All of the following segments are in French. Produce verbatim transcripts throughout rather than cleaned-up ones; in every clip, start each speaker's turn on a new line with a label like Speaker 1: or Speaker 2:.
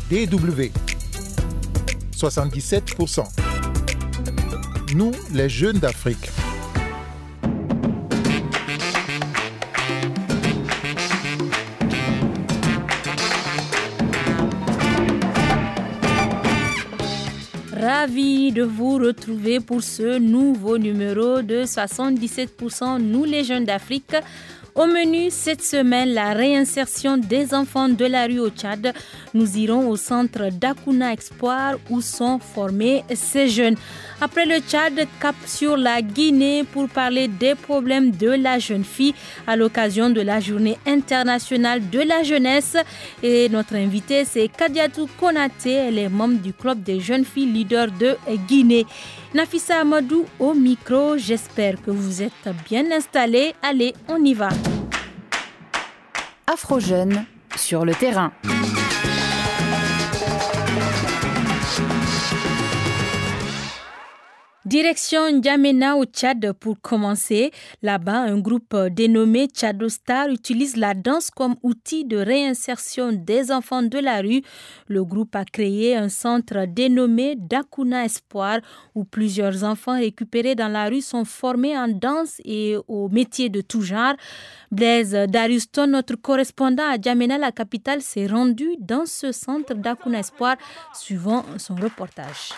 Speaker 1: D W, soixante-dix-sept pour cent. Nous, les jeunes d'Afrique.
Speaker 2: Ravi de vous retrouver pour ce nouveau numéro de soixante-dix-sept pour cent Nous les jeunes d'Afrique. Au menu cette semaine, la réinsertion des enfants de la rue au Tchad. Nous irons au centre d'Akuna Espoir où sont formés ces jeunes. Après le Tchad, cap sur la Guinée pour parler des problèmes de la jeune fille à l'occasion de la journée internationale de la jeunesse. Et notre invitée, c'est Kadiatou Konaté, elle est membre du club des jeunes filles leaders de Guinée. Nafissa Amadou au micro, j'espère que vous êtes bien installés. Allez, on y va.
Speaker 3: Afro Jeunes sur le terrain.
Speaker 2: Direction N'Djamena au Tchad pour commencer. Là-bas, un groupe dénommé Tchadostar utilise la danse comme outil de réinsertion des enfants de la rue. Le groupe a créé un centre dénommé Dakuna Espoir où plusieurs enfants récupérés dans la rue sont formés en danse et aux métiers de tout genre. Blaise Dariuston, notre correspondant à N'Djamena, la capitale, s'est rendu dans ce centre Dakuna Espoir, suivant son reportage.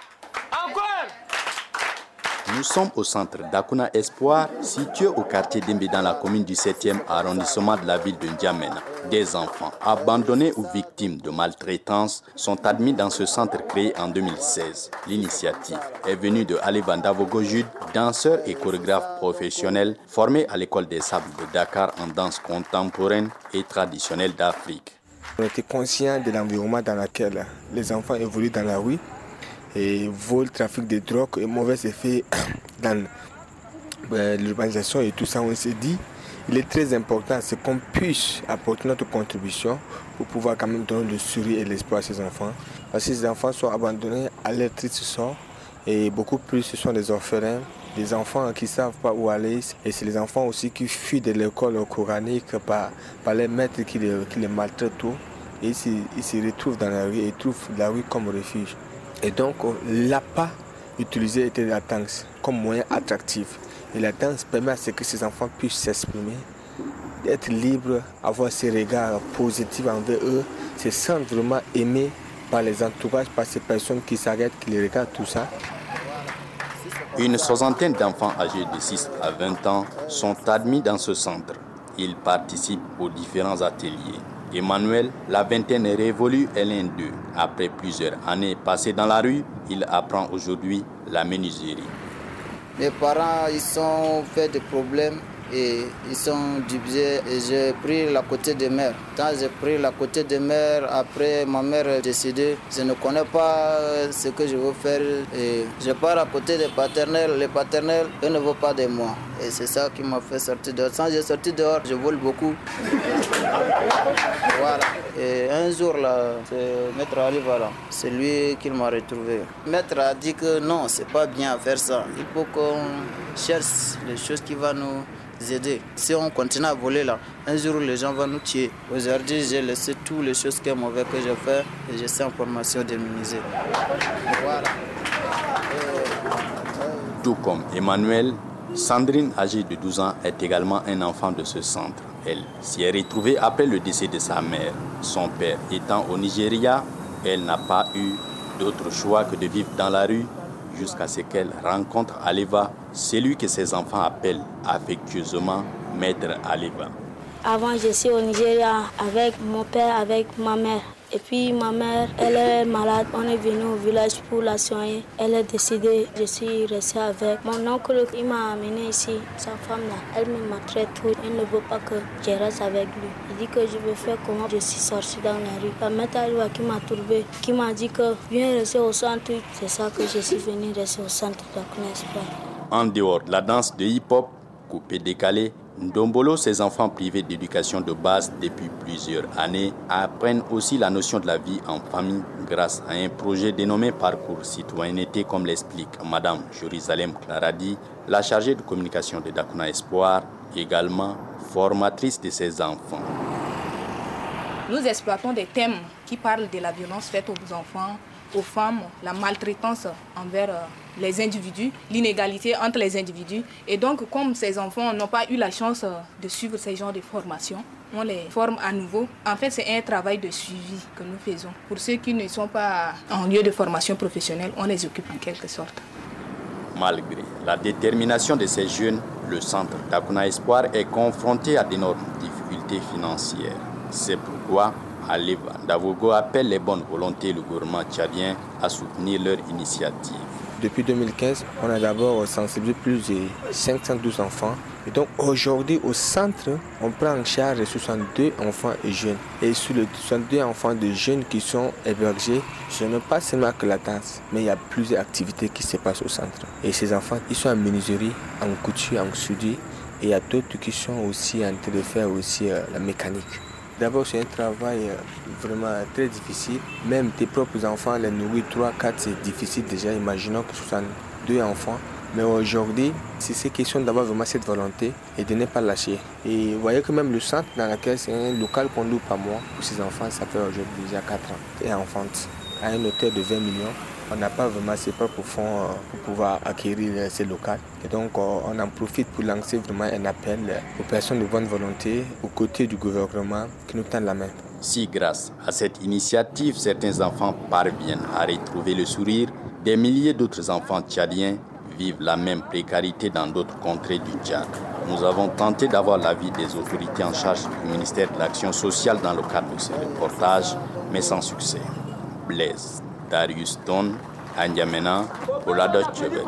Speaker 4: Nous sommes au centre d'Akuna Espoir, situé au quartier d'Embe dans la commune du septième arrondissement de la ville de N'Djamena. Des enfants abandonnés ou victimes de maltraitance sont admis dans ce centre créé en deux mille seize. L'initiative est venue de Aleva Ndavogo-Jude, danseur et chorégraphe professionnel formé à l'école des sables de Dakar en danse contemporaine et traditionnelle d'Afrique.
Speaker 5: On était conscients de l'environnement dans lequel les enfants évoluent dans la rue. Et vol, trafic de drogue et mauvais effets dans euh, l'urbanisation et tout ça, on s'est dit il est très important c'est qu'on puisse apporter notre contribution pour pouvoir quand même donner le sourire et l'espoir à ces enfants. Parce que ces enfants sont abandonnés à leur triste sort et beaucoup plus ce sont des orphelins, des enfants qui ne savent pas où aller et c'est les enfants aussi qui fuient de l'école coranique par, par les maîtres qui les, qui les maltraitent tout et ils, ils se retrouvent dans la rue et trouvent la rue comme refuge. Et donc, l'appât utilisé était la danse comme moyen attractif. Et la danse permet à ce que ces enfants puissent s'exprimer, être libres, avoir ces regards positifs envers eux, se sentir vraiment aimés par les entourages, par ces personnes qui s'arrêtent, qui les regardent, tout ça.
Speaker 4: Une soixantaine d'enfants âgés de six à vingt ans sont admis dans ce centre. Ils participent aux différents ateliers. Emmanuel, la vingtaine révolue, est l'un d'eux. Après plusieurs années passées dans la rue, il apprend aujourd'hui la menuiserie.
Speaker 6: Mes parents, ils sont fait des problèmes et ils sont divisés et j'ai pris la côté de mère. Quand j'ai pris la côté de mère, après ma mère est décédée, je ne connais pas ce que je veux faire et je pars à côté des paternels. Les paternels, eux ne veulent pas de moi. Et c'est ça qui m'a fait sortir dehors. Quand j'ai sorti dehors, je vole beaucoup. Voilà. Et un jour, là, c'est Maître Ali, voilà, c'est lui qui m'a retrouvé. Maître a dit que non, c'est pas bien à faire ça. Il faut qu'on cherche les choses qui vont nous aider. Si on continue à voler là, un jour les gens vont nous tuer. Aujourd'hui, j'ai laissé toutes les choses qui sont mauvaises que j'ai fait et j'ai cette information de minimiser. Voilà.
Speaker 4: Tout comme Emmanuel, Sandrine, âgée de douze ans, est également un enfant de ce centre. Elle s'y est retrouvée après le décès de sa mère. Son père étant au Nigeria, elle n'a pas eu d'autre choix que de vivre dans la rue jusqu'à ce qu'elle rencontre Aleva, celui que ses enfants appellent affectueusement Maître Aleva.
Speaker 7: Avant, je suis au Nigeria avec mon père, avec ma mère. Et puis ma mère, elle est malade. On est venu au village pour la soigner. Elle est décédée. Je suis restée avec. Mon oncle, il m'a amené ici. Sa femme là, elle me maltraite tout. Elle ne veut pas que je reste avec lui. Il dit que je vais faire comment je suis sortie dans la rue. La maître Aliwa qui m'a trouvé, qui m'a dit que viens rester au centre. C'est ça que je suis venue rester au centre d'Akuna Espoir.
Speaker 4: En dehors de la danse de hip-hop, coupé décalé, Ndombolo, ses enfants privés d'éducation de base depuis plusieurs années, apprennent aussi la notion de la vie en famille grâce à un projet dénommé Parcours Citoyenneté, comme l'explique Madame Jérusalem Claradi, la chargée de communication de Dakuna Espoir, également formatrice de ses enfants.
Speaker 8: Nous exploitons des thèmes qui parlent de la violence faite aux enfants, aux femmes, la maltraitance envers les individus, l'inégalité entre les individus. Et donc, comme ces enfants n'ont pas eu la chance de suivre ces genres de formations, on les forme à nouveau. En fait, c'est un travail de suivi que nous faisons. Pour ceux qui ne sont pas en lieu de formation professionnelle, on les occupe en quelque sorte.
Speaker 4: Malgré la détermination de ces jeunes, le centre Dakuna Espoir est confronté à d'énormes difficultés financières. C'est pourquoi Ali Ndavogo appelle les bonnes volontés du gouvernement tchadien à soutenir leur initiative.
Speaker 5: Depuis deux mille quinze, on a d'abord sensibilisé plus de cinq cent douze enfants. Et donc aujourd'hui, au centre, on prend en charge soixante-deux enfants et jeunes. Et sur les soixante-deux enfants et jeunes qui sont hébergés, ce n'est pas seulement que la danse, mais il y a plusieurs activités qui se passent au centre. Et ces enfants, ils sont en menuiserie, en couture, en soudure. Et il y a d'autres qui sont aussi en train de faire aussi euh, la mécanique. D'abord, c'est un travail vraiment très difficile. Même tes propres enfants, les nourrir trois, quatre, c'est difficile déjà. Imaginons que soixante-deux enfants. Mais aujourd'hui, c'est question d'avoir vraiment cette volonté et de ne pas lâcher. Et vous voyez que même le centre dans lequel c'est un local qu'on loue par mois pour ces enfants, ça fait aujourd'hui déjà quatre ans. Et enfante, à une hauteur de vingt millions. On n'a pas vraiment ses propres fonds pour pouvoir acquérir ces locaux. Et donc, on en profite pour lancer vraiment un appel aux personnes de bonne volonté, aux côtés du gouvernement, qui nous tendent la main.
Speaker 4: Si, grâce à cette initiative, certains enfants parviennent à retrouver le sourire, des milliers d'autres enfants tchadiens vivent la même précarité dans d'autres contrées du Tchad. Nous avons tenté d'avoir l'avis des autorités en charge du ministère de l'Action sociale dans le cadre de ce reportage, mais sans succès. Blaise Darius Ton, à N'Djamena, pour la Deutsche Welle.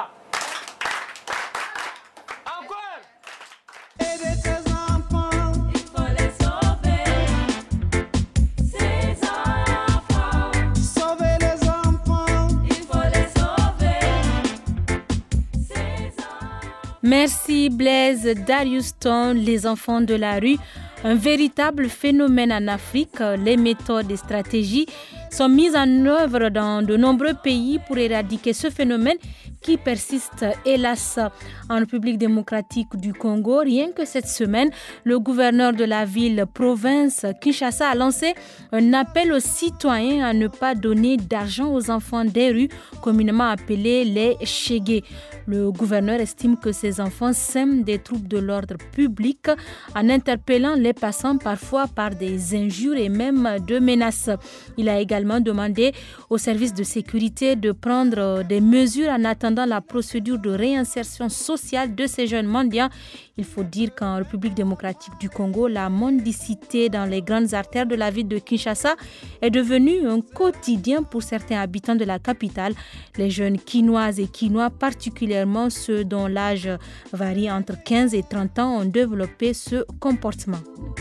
Speaker 2: Merci Blaise Darius Ton, les enfants de la rue. Un véritable phénomène en Afrique. Les méthodes et stratégies sont mises en œuvre dans de nombreux pays pour éradiquer ce phénomène qui persiste, hélas, en République démocratique du Congo. Rien que cette semaine, le gouverneur de la ville-province Kinshasa a lancé un appel aux citoyens à ne pas donner d'argent aux enfants des rues, communément appelés les chégués. Le gouverneur estime que ces enfants sèment des troubles de l'ordre public en interpellant les passants parfois par des injures et même de menaces. Il a également demandé aux services de sécurité de prendre des mesures en attendant la procédure de réinsertion sociale de ces jeunes mendiants. Il faut dire qu'en République démocratique du Congo, la mendicité dans les grandes artères de la ville de Kinshasa est devenue un quotidien pour certains habitants de la capitale. Les jeunes Kinoises et Kinois, particulièrement ceux dont l'âge varie entre quinze et trente ans, ont développé ce comportement.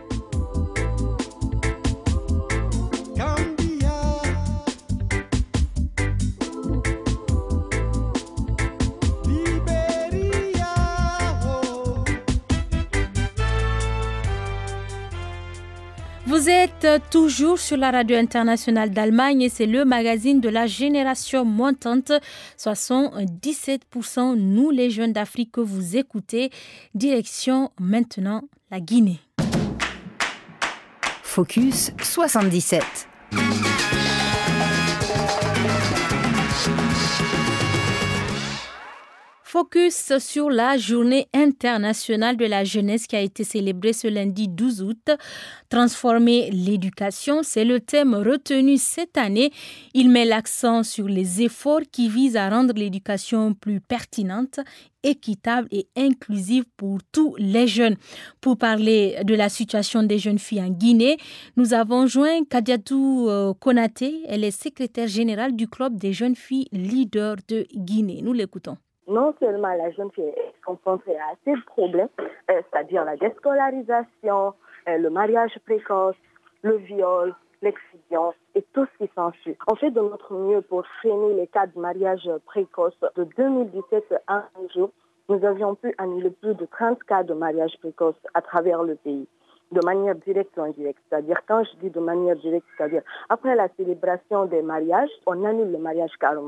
Speaker 2: Vous êtes toujours sur la radio internationale d'Allemagne et c'est le magazine de la génération montante. soixante-dix-sept pour cent nous les jeunes d'Afrique que vous écoutez. Direction maintenant la Guinée.
Speaker 3: Focus soixante-dix-sept.
Speaker 2: Focus sur la journée internationale de la jeunesse qui a été célébrée ce lundi douze août. Transformer l'éducation, c'est le thème retenu cette année. Il met l'accent sur les efforts qui visent à rendre l'éducation plus pertinente, équitable et inclusive pour tous les jeunes. Pour parler de la situation des jeunes filles en Guinée, nous avons joint Kadiatou Konaté. Elle est secrétaire générale du club des jeunes filles leaders de Guinée. Nous l'écoutons.
Speaker 9: Non seulement la jeune fille est confrontée à ces problèmes, euh, c'est-à-dire la déscolarisation, euh, le mariage précoce, le viol, l'excision et tout ce qui s'ensuit. On fait de notre mieux pour freiner les cas de mariage précoce. De deux mille dix-sept à un jour, nous avions pu annuler plus de trente cas de mariage précoce à travers le pays, de manière directe ou indirecte. C'est-à-dire, quand je dis de manière directe, c'est-à-dire après la célébration des mariages, on annule le mariage carrément.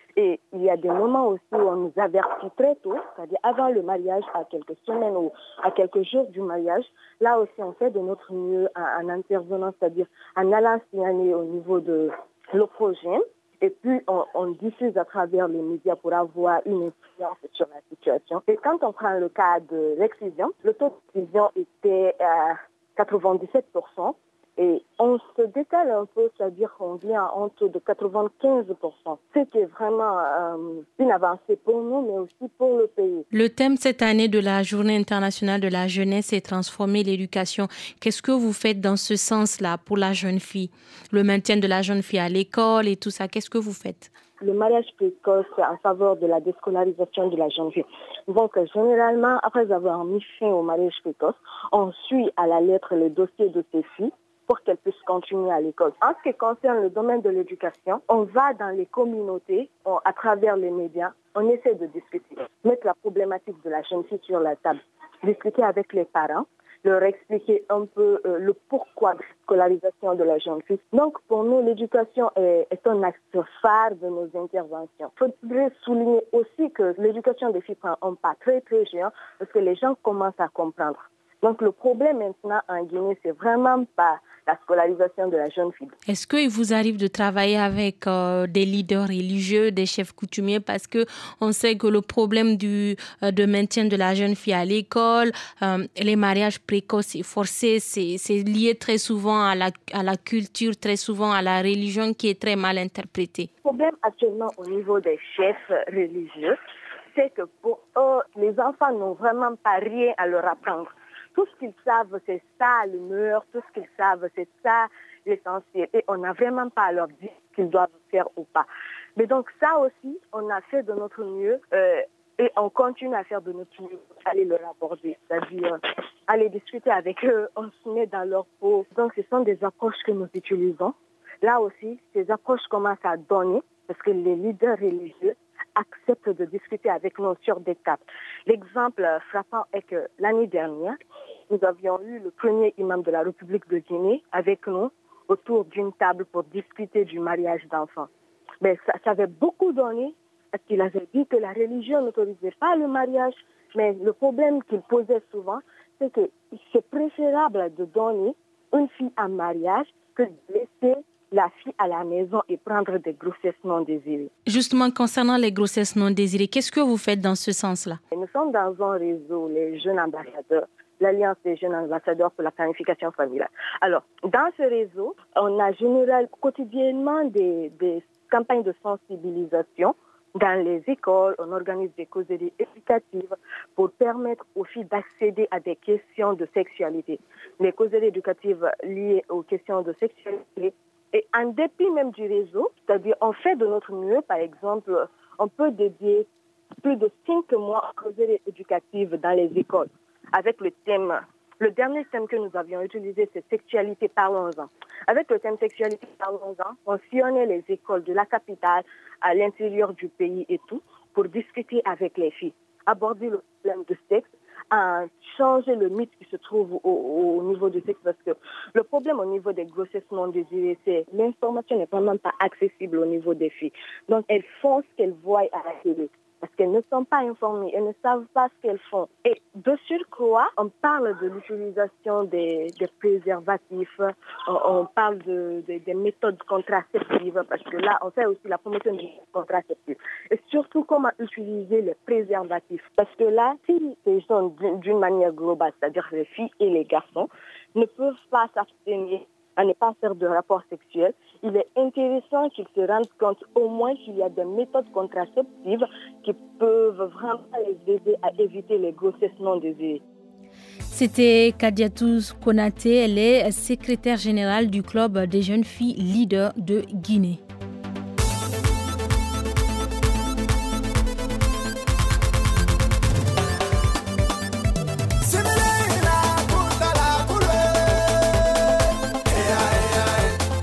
Speaker 9: Et il y a des moments aussi où on nous avertit très tôt, c'est-à-dire avant le mariage, à quelques semaines ou à quelques jours du mariage. Là aussi, on fait de notre mieux en, en intervenant, c'est-à-dire en allant signaler au niveau de l'oprogène. Et puis, on, on diffuse à travers les médias pour avoir une influence sur la situation. Et quand on prend le cas de l'excision, le taux d'excision était à quatre-vingt-dix-sept pour cent. Et on se décale un peu, c'est-à-dire qu'on vient en taux de quatre-vingt-quinze pour cent. Ce qui est vraiment euh, une avancée pour nous, mais aussi pour le pays.
Speaker 2: Le thème cette année de la Journée internationale de la jeunesse est transformer l'éducation. Qu'est-ce que vous faites dans ce sens-là pour la jeune fille? Le maintien de la jeune fille à l'école et tout ça, qu'est-ce que vous faites?
Speaker 9: Le mariage précoce en faveur de la déscolarisation de la jeune fille. Donc, généralement, après avoir mis fin au mariage précoce, on suit à la lettre le dossier de ces filles pour qu'elles puissent continuer à l'école. En ce qui concerne le domaine de l'éducation, on va dans les communautés, on, à travers les médias, on essaie de discuter, mettre la problématique de la jeune fille sur la table, discuter avec les parents, leur expliquer un peu euh, le pourquoi de la scolarisation de la jeune fille. Donc, pour nous, l'éducation est, est un axe phare de nos interventions. Il faudrait souligner aussi que l'éducation des filles prend un pas très, très géant parce que les gens commencent à comprendre. Donc, le problème maintenant en Guinée, c'est vraiment pas la scolarisation de la jeune fille.
Speaker 2: Est-ce qu'il vous arrive de travailler avec euh, des leaders religieux, des chefs coutumiers, parce que on sait que le problème du euh, de maintien de la jeune fille à l'école, euh, les mariages précoces et forcés, c'est c'est lié très souvent à la à la culture, très souvent à la religion qui est très mal interprétée.
Speaker 9: Le problème actuellement au niveau des chefs religieux, c'est que pour eux, les enfants n'ont vraiment pas rien à leur apprendre. Tout ce qu'ils savent, c'est ça le meilleur, tout ce qu'ils savent, c'est ça l'essentiel. Et on n'a vraiment pas à leur dire ce qu'ils doivent faire ou pas. Mais donc ça aussi, on a fait de notre mieux euh, et on continue à faire de notre mieux pour aller leur aborder. C'est-à-dire euh, aller discuter avec eux, on se met dans leur peau. Donc ce sont des approches que nous utilisons. Là aussi, ces approches commencent à donner parce que les leaders religieux acceptent de discuter avec nous sur des tables. L'exemple frappant est que l'année dernière, nous avions eu le premier imam de la République de Guinée avec nous autour d'une table pour discuter du mariage d'enfants. Mais ça, ça avait beaucoup donné parce qu'il avait dit que la religion n'autorisait pas le mariage, mais le problème qu'il posait souvent, c'est que c'est préférable de donner une fille en mariage que de laisser la fille à la maison et prendre des grossesses non désirées.
Speaker 2: Justement, concernant les grossesses non désirées, qu'est-ce que vous faites dans ce sens-là?
Speaker 9: Nous sommes dans un réseau, les jeunes ambassadeurs, l'Alliance des jeunes ambassadeurs pour la planification familiale. Alors, dans ce réseau, on a généralement quotidiennement des, des campagnes de sensibilisation. Dans les écoles, on organise des causeries éducatives pour permettre aux filles d'accéder à des questions de sexualité. Les causeries éducatives liées aux questions de sexualité. Et en dépit même du réseau, c'est-à-dire on fait de notre mieux, par exemple, on peut dédier plus de cinq mois à causeries éducatives dans les écoles avec le thème. Le dernier thème que nous avions utilisé, c'est sexualité, parlons-en. Avec le thème sexualité, parlons-en, on sillonnait les écoles de la capitale à l'intérieur du pays et tout pour discuter avec les filles, aborder le problème de sexe, à changer le mythe qui se trouve au, au niveau du sexe parce que le problème au niveau des grossesses non désirées, c'est l'information n'est vraiment pas accessible au niveau des filles. Donc elles font ce qu'elles voient à la télé parce qu'elles ne sont pas informées, elles ne savent pas ce qu'elles font. Et de surcroît, on parle de l'utilisation des, des préservatifs, on, on parle de, de, des méthodes contraceptives parce que là, on fait aussi la promotion des contraceptifs. Et surtout, comment utiliser les préservatifs. Parce que là, si les gens, d'une manière globale, c'est-à-dire les filles et les garçons, ne peuvent pas s'abstenir à ne pas faire de rapport sexuel, il est intéressant qu'ils se rendent compte au moins qu'il y a des méthodes contraceptives qui peuvent vraiment les aider à éviter les grossesses non désirées.
Speaker 2: C'était Kadiatou Konaté, elle est secrétaire générale du club des jeunes filles leaders de Guinée.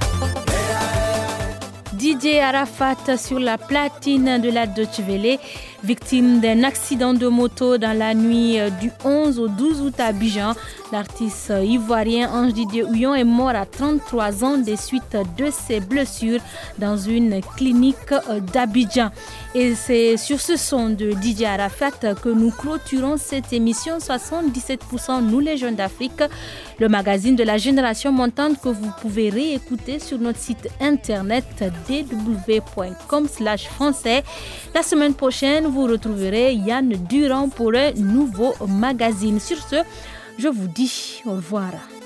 Speaker 2: D J Arafat sur la platine de la Deutsche Welle. Victime d'un accident de moto dans la nuit du onze au douze août à Abidjan, l'artiste ivoirien Ange Didier Houillon est mort à trente-trois ans des suites de ses blessures dans une clinique d'Abidjan. Et c'est sur ce son de Didier Arafat que nous clôturons cette émission soixante-dix-sept pour cent nous les jeunes d'Afrique, le magazine de la génération montante que vous pouvez réécouter sur notre site internet d w point com slash français. La semaine prochaine, vous retrouverez Yann Durand pour un nouveau magazine. Sur ce, je vous dis au revoir.